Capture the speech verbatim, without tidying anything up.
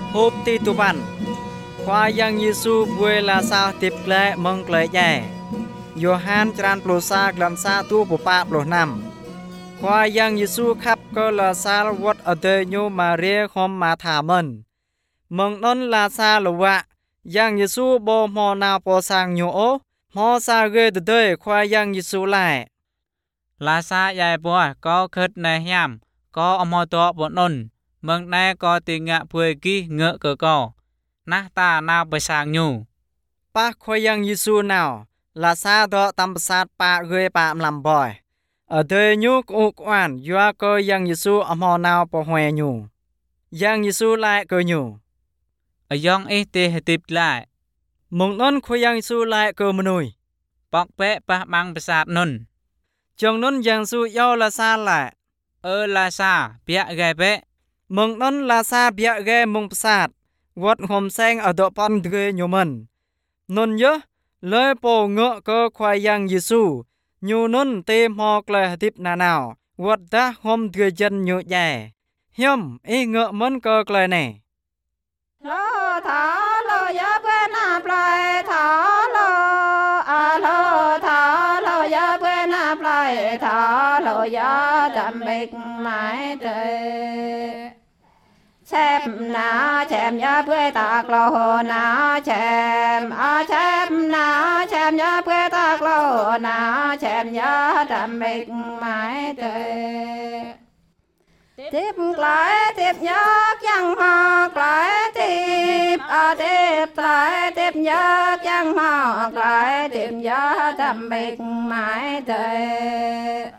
hộp ti tu ban khoa yang Giêsu vui là sao tiếp lệ mong lệ nhẹ Johan tràn plu sa làm sa tu bộ pa plu nam khoa yang Giêsu khắp cơ là sa vật ở đây như Maria hôm mà thả mình mong non là sa là vạ yang Giêsu bồ mò nào bồ sang nhổ mò sa ghê từ đây khoa yang Giêsu lại là sa dài bùa có khất này nhảm có ông mò to bộ nôn mong nay có tình ngạ bùi kí ngựa cờ cò nát ta nào bờ sang nhủ pa khoa yang Giêsu nào là sa đó tâm sát pa ghê pa làm bòi ở đây nhú cụ quan doa cơ yang Giêsu ông mò nào bồ hoè nhủ yang Giêsu lại cơ nhủ ở dòng ấy tê tiếp lại mong non khoa yang Giêsu lại cơ mùi bọc bẹ pa mang bờ sát nôn chồng non yang Giêsu yêu là sa lại ơ là sa bịa ghé bẹ mong non là sa bịa ghé mong sát vật hòm sen ở độ pan ghê nhiều mình non nhớ lời bồ ngựa cơ khoa yang Giêsu nhiều non tê mọc là tiếp nà nào vật đã hôm thừa chân nhựa dài hiếm ý ngựa mến cơ lời này lo thả lo ya quên áp lại thả lo à lo thả lo ya quên áp lại thả lo ya đầm bịch mãi trời chém na chém ya quê tạc lo na chém a chém na chém ya quê tạc lo na chém ya đầm bịch mãi trời tiếp lại tiếp nhớ chẳng mà lại tiếp à tiếp lại tiếp nhớ chẳng mà lại tiếp nhớ đầm bịch mãi trời